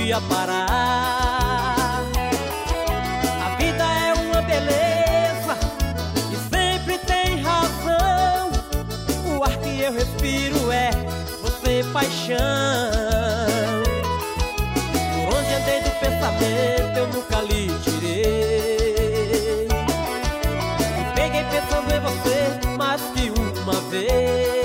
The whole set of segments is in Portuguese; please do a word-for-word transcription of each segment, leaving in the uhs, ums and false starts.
podia parar. A vida é uma beleza e sempre tem razão. O ar que eu respiro é você, paixão. Por onde andei do pensamento eu nunca lhe tirei. Me peguei pensando em você mais que uma vez.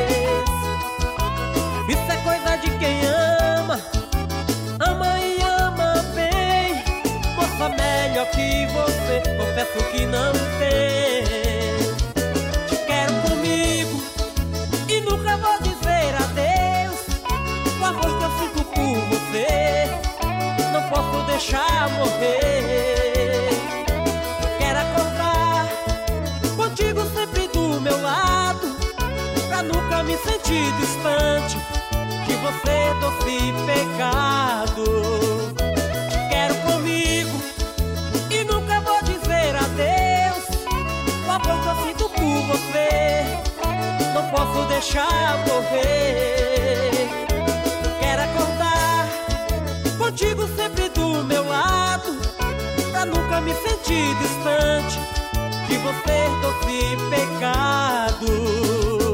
Isso é coisa de quem ama, ama e ama bem. Moça melhor que você, confesso que não tem. Te quero comigo e nunca vou dizer adeus. O amor que eu sinto por você não posso deixar morrer. Quero acordar contigo sempre do meu lado, pra nunca me sentir distante de você, doce pecado. Te quero comigo e nunca vou dizer adeus. O amor que eu sinto por você não posso deixar morrer. Quero acordar contigo sempre do meu lado, pra nunca me sentir distante de você, doce pecado.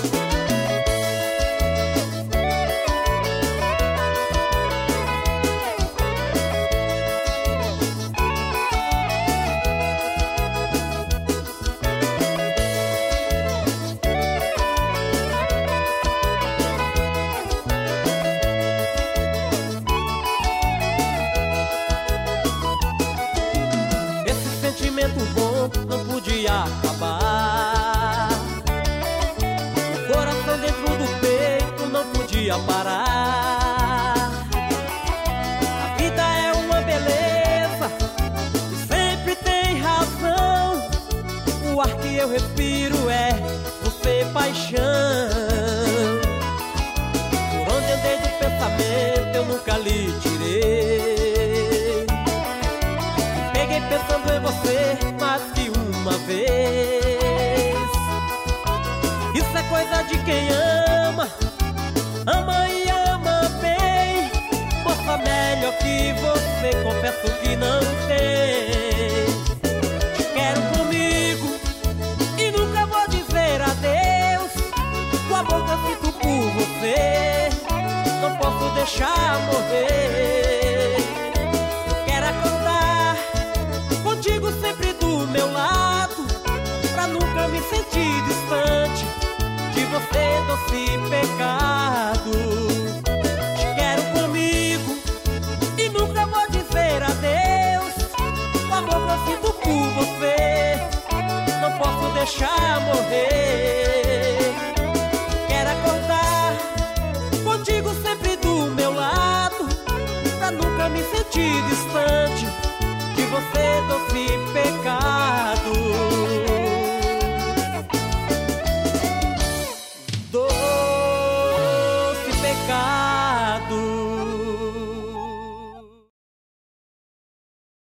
Sentimento bom não podia acabar. O coração dentro do peito não podia parar. A vida é uma beleza e sempre tem razão. O ar que eu respiro é você, paixão. Por onde andei do pensamento eu nunca lhe tirei. Peguei pensando em você mais que uma vez. Isso é coisa de quem ama, ama e ama bem. Moça melhor que você, confesso que não tem. Te quero comigo e nunca vou dizer adeus. O amor que eu sinto por você não posso deixar morrer. Quero acordar contigo sempre do meu lado, pra nunca me sentir distante de você, doce pecado. Te quero comigo e nunca vou dizer adeus. O amor que eu sinto por você não posso deixar morrer. Quero acordar contigo sempre do meu lado, pra nunca me sentir distante de você, doce pecado. Doce pecado.